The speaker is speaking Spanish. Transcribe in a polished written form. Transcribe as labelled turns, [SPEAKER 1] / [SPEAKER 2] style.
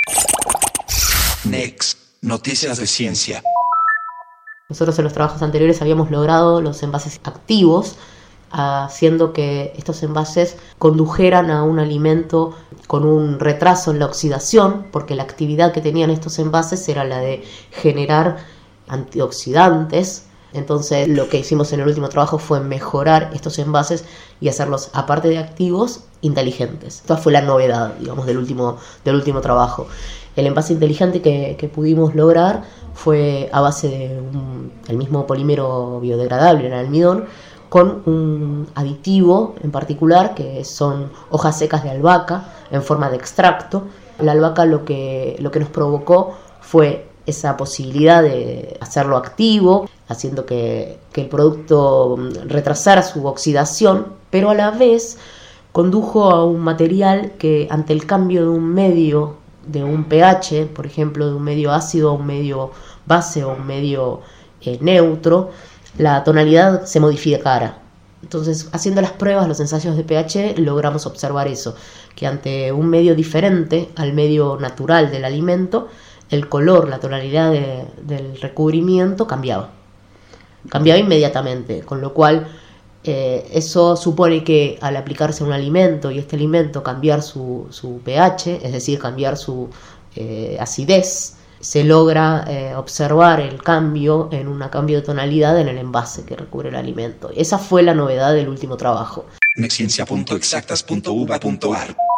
[SPEAKER 1] Next, noticias de ciencia.
[SPEAKER 2] Nosotros en los trabajos anteriores habíamos logrado los envases activos, haciendo que estos envases condujeran a un alimento con un retraso en la oxidación, porque la actividad que tenían estos envases era la de generar antioxidantes. Entonces lo que hicimos en el último trabajo fue mejorar estos envases y hacerlos, aparte de activos, inteligentes. Esta fue la novedad, digamos, del último trabajo. El envase inteligente que pudimos lograr fue a base de el mismo polímero biodegradable, el almidón, con un aditivo en particular que son hojas secas de albahaca en forma de extracto. La albahaca lo que nos provocó fue esa posibilidad de hacerlo activo, haciendo que el producto retrasara su oxidación, pero a la vez condujo a un material que, ante el cambio de un medio, de un pH, por ejemplo, de un medio ácido a un medio base o un medio neutro, la tonalidad se modificara. Entonces, haciendo las pruebas, los ensayos de pH, logramos observar eso, que ante un medio diferente al medio natural del alimento, el color, la tonalidad del recubrimiento cambiaba inmediatamente, con lo cual eso supone que al aplicarse a un alimento y este alimento cambiar su pH, es decir, cambiar su acidez, se logra observar el cambio en un cambio de tonalidad en el envase que recubre el alimento. Esa fue la novedad del último trabajo.
[SPEAKER 1] Nexciencia.exactas.uva.ar